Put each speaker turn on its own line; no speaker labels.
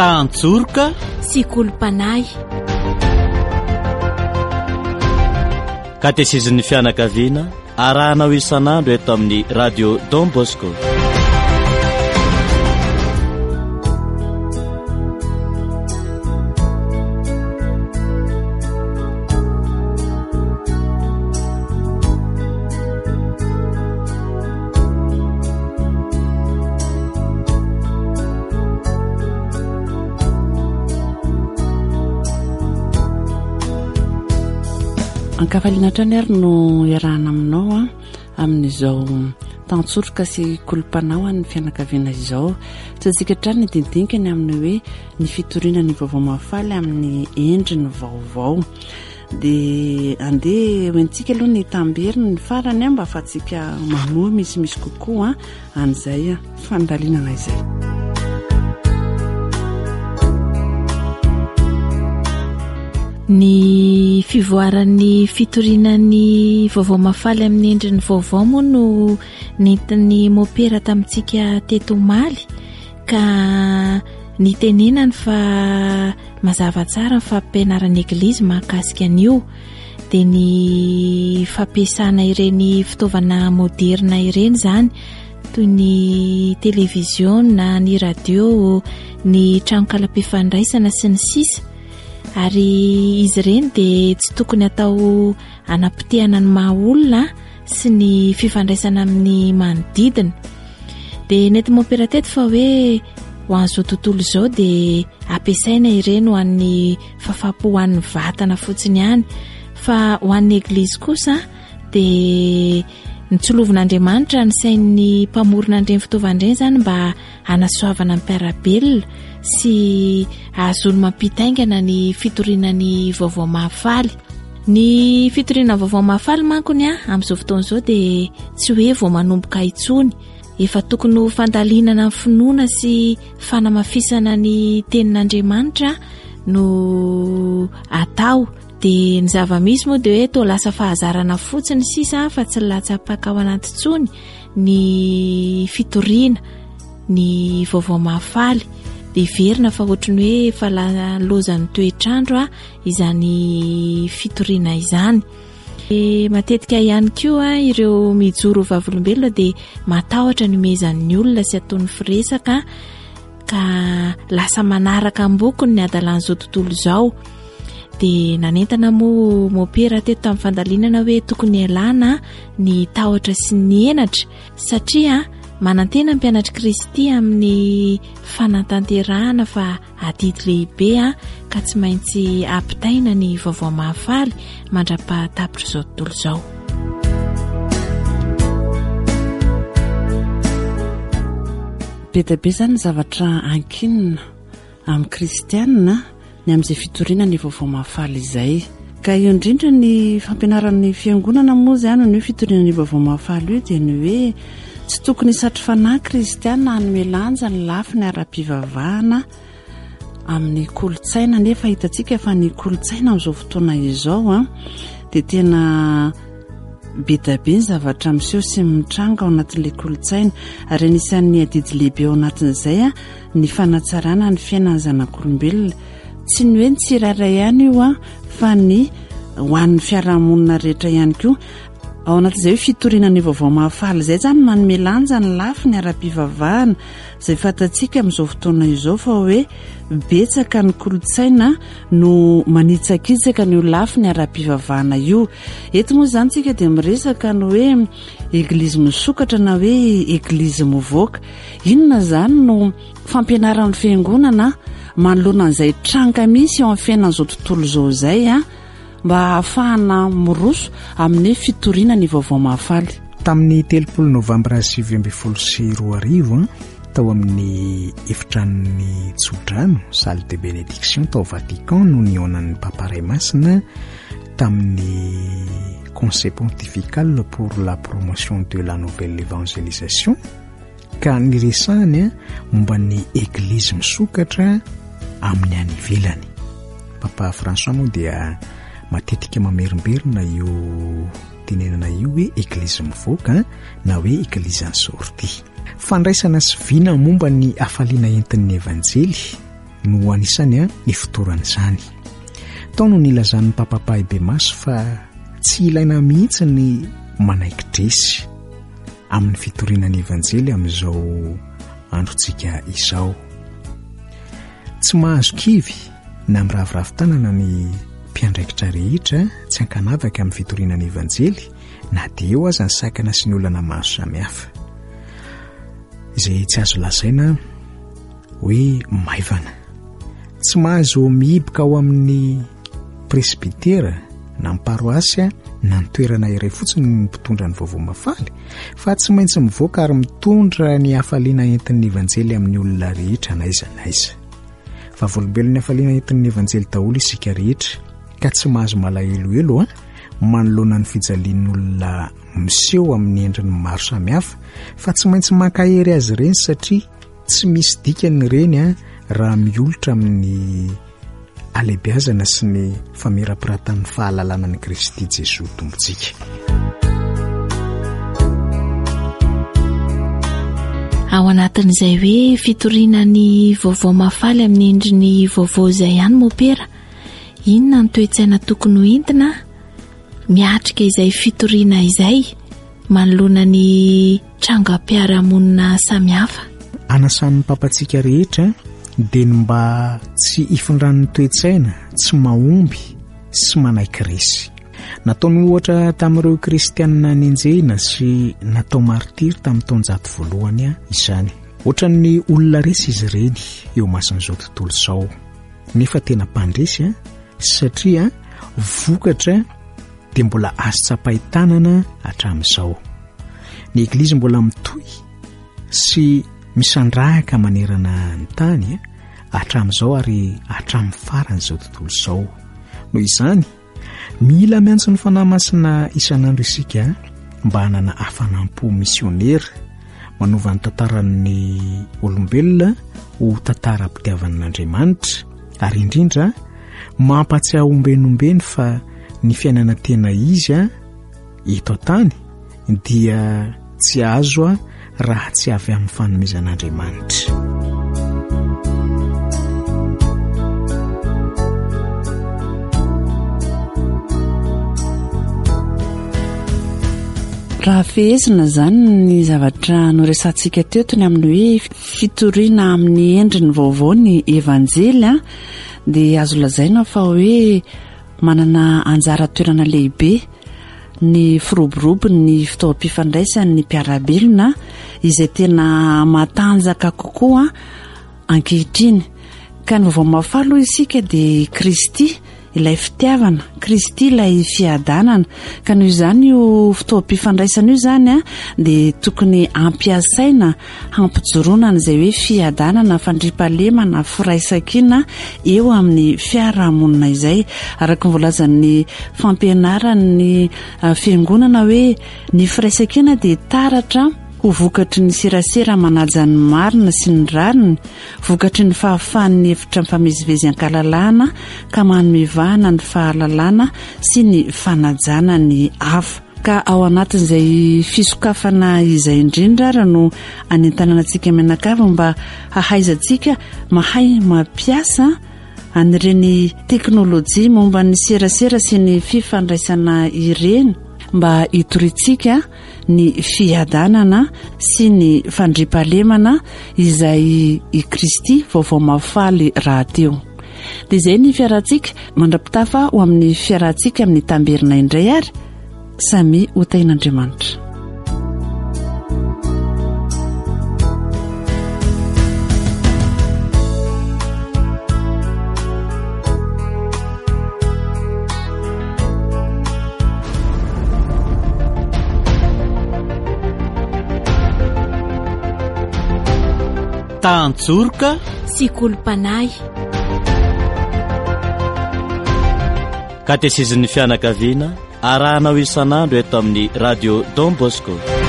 Tantsorika
sy kolompanay.
Katesezin'ny fianakaviana arahanao isan'andro eto amin'ny radio Don Bosco.
Ankafaliana trany ary no iarahana aminao amin'izao tantsorika sy kolompanao ny fianakaviana izao. Tsatsika trany ny dindinkany amin'ny hoe ny fitoriana ny vaovao mahafaly amin'ny endriny vaovao. Dia andeha hoentsika aloha ny tamberiny ny farany mba afatsika manoa misimisy kokoa an'izay fandalinana izay.
Ny fivoaran'ny fitorianan'ny vaovao mahafaly amin'ny endriny vaovao moa no nentin'ny mopera tamintsika teto Maly, ka ny tenenany fa mazava tsara ny fampianaran'ny eglizy mahakasika an'io, dia ny fampiasana ireny fitaovana moderna ireny zany, toy ny televiziona, ny radio, ny tranokala-pifandraisana sy ny sisa. Ary izy ireny dia tsy tokony atao anapitehana ny maha olona sy ny fifandraisana amin'ny manodidina. Dia nety mopera teto fa hoe ho an'izao tontolo izao dia ampiasaina ireny ho an'ny fahafapo ho an'ny vatana fotsiny ihany, fa ho an'ny eglizy kosa dia nitsolovin'Andriamanitra ny sain'ny mpamorona an'ireny fitaovan'ireny zany mba hanasoavana ny mpiarabelona sy ahazony mampitaingana ny fitorianany vaovao mahafaly. Ny fitoriana vaovao mahafaly mankony amin'izao fotoana izao dia tsy hoe vao manomboka intsony, efa tokony ho fandalinana ny finoana sy fanamafisana ny tenin'Andriamanitra no atao. Dia ny zava-misy moa dia hoe toa lasa fahazarana fotsiny sisa fa tsy latsapaka ao anaty tsony ny fitoriana ny vaovao mahafaly. Dia verina fa ohatrany hoe efa lozan'ny toetrandro izany fitoriana izany. Matetika ihany koa ireo mijoro vavolombelona dia matahotra ny mezan'ny olona sy ataon'ny firesaka, ka lasa manaraka ambokony ny adalan'izao tontolo izao. Dia nanentana moa mopera teto tamin'ny fandalinana hoe tokony ialana ny tahotra sy ny henatra, satria manantena ny mpianatra Kristy amin'ny fanatanterahana fa adidy lehibe ka tsy maintsy ampitaina ny vaovao mahafaly mandra-pahatapitra izao tontolo izao.
Be dia be zany zavatra ankinina amin'ny kristianina ny amin'izay fitoriana ny vaovao mahafaly izay. Ka io indrindra ny fampianaran'ny fiangonana moa zany ny fitoriana ny vaovao mahafaly io dia ny hoe tsy tokony satry fanahy kristianina hanome lanja ny lafiny ara-pivavahana amin'ny kolotsaina, nefa hitantsika fa ny kolotsaina amin'izao fotoana izao dia tena be dia be ny zavatra miseho sy mitranga ao anatin'ilay kolotsaina, ary anisan'ny adidy lehibe ao anatin'izay ny fanatsarana ny fiainan'ny zanak'olombelona. Tsy ny hoe ny tsirairay ihany io fa ny ho an'ny fiarahamonina rehetra ihany koa. Ao anatin'izay hoe fitoriana ny vaovao mahafaly izay zany manome lanja ny lafiny ara-pivavahana, izay fantatsika amin'izao fotoana izao fa hoe betsaka ny kolotsaina no manitsakitsaka ny lafiny ara-pivavahana io. Eto moa zany tsika dia miresaka ny hoe eglizy misokatra na hoe eglizy mivoaka. Inona zany no fampianaran'ny fiangonana manoloana an'izay tranka misy eo amin'ny fiainan'izao tontolo izao izay mba ahafahana miroso amin'ny fitoriana ny vaovao mahafaly.
Tamin'ny 3 Novambra 2022 tao amin'ny efitran'ny Tsodrano, salle de bénédiction tao Vatican, no nionan'ny Papa Ray Masina tamin'ny conseil pontifical pour la promotion de la nouvelle évangélisation, ka niresahany momba ny eglizy misokatra amin'ny any ivelany. Papa François moa dia matetika mamerimberina io tenenana io hoe eglizy mivoaka na hoe eglizy en sortie. Fandraisana sy vina momba ny afaliana entin'ny evanjely no anisany ny fotoran'izany. Tao no nilazan'ny papapay be maso fa tsy ilaina mihitsy ny manaikidresy amin'ny fitorinan'ny evanjely amin'izao androntsika izao. Tsy mahazo kivy na miravoravo-tanana ny mpiandraikitra rehetra tsy ankanavaka amin'ny fitorinan'ny evanjely na dia eo aza ny sakana sy ny olana maro samihafa izay tsy azo lazaina hoe maivana. Tsy mahazo mihiboka ao amin'ny presbitera na paroasy na ny toerana iray fotsiny ny mpitondra ny vaovao mafaly fa tsy maintsy mivoaka ary mitondra ny hafaliana entin'ny evanjely amin'ny olona rehetra naiza naiza. Fa voalombelon'ny hafaliana entin'ny evanjely daholo isika rehetra ka tsy mahazo malahelohelo manoloana ny fijalian'ny olona miseho amin'ny endriny maro samihafa fa tsy maintsy mankahery azy ireny satria tsy misy dikany ireny raha miolotra amin'ny alehibiazana sy ny famerapirantan'ny fahalalana ny Kristy Jesosy tompontsika.
Ao anatin'izay hoe fitorianany vaovao mafaly amin'ny endriny vaovao izay ihany mopera, inona ny toe-tsaina tokony ho entina miatrika izay fitoriana izay manoloana ny trangam-piarahamonina samihafa?
Anasan'ny papantsika rehetra dia ny mba tsy ifindran'ny toe-tsaina, tsy mahomby sy manaiky resy. Nataony ohatra tamin'ireo kristianina nenjehina sy natao martiry tamin'ny taonjato voalohany izany. Ohatran'ny olona resy izy ireny eo masin'izao tontolo izao. Nefa tena mpandresy satria vokatra dia mbola azo tsapahi-tanana hatramin'izao. Ny eglizy mbola mitohy sy misandrahaka manerana ny tany hatramin'izao ary hatramin'ny faran'izao tontolo izao. Noho izany mila miantso ny fanahy masina isan'andro isika mba hanana hafanampo misionera manova ny tantaran'ny olombelona ho tantaram-pitiavan'Andriamanitra ary indrindra mampatsiahy ombenombeny fa ny fiainana tena izy eto tany dia tsy azo raha tsy avy amin'ny fanomezan'Andriamanitra.
Raha fehezina zany ny zavatra noresantsika teto ny amin'ny hoe fitoriana amin'ny endriny vaovao ny evanjely dia azo lazaina fa hoe manana anjara toerana lehibe ny firoborobony ny fitaovam-pifandraisany ny mpiarabelona izay tena matanjaka kokoa ankehitriny. Ka ny vaovao mafaly isika dia Kristy ilay fitiavana, Kristy ilay fiadanana. Ka noho izany io fitaovam-pifandraisana io zany dia tokony ampiasaina hampijoroana an'izay hoe fiadanana, fandriampahalemana, firaisan-kina eo amin'ny fiarahamonina izay. Araka ny voalazan'ny fampianaran'ny fiangonana hoe ny firaisan-kina dia taratra ho vokatry ny serasera manaja ny marina sy ny rariny, vokatry ny fahafahan'ny efitra mifamezivezy ankalalahana ka manomevahana ny fahalalana sy ny fanajana ny hafa. Ka ao anatin'izay fisokafana izay indrindra raha no anentanana antsika mianakavy mba hahaizantsika mahay mampiasa an'ireny teknôlôjia momba ny serasera sy ny fifandraisana ireny mba hitoritsika ny fiadanana sy ny fandriampahalemana izay i Kristy vaovao mafaly raha teo. Dia izay ny fiarahantsika mandrapitafa ho amin'ny fiarahantsika amin'ny tamberina indray ary samy ho tain'Andriamanitra.
Tantsorika
sy kolompanay.
Katesezin'ny fianakaviana arahanao isan'andro eto amin'ny radio Don Bosco.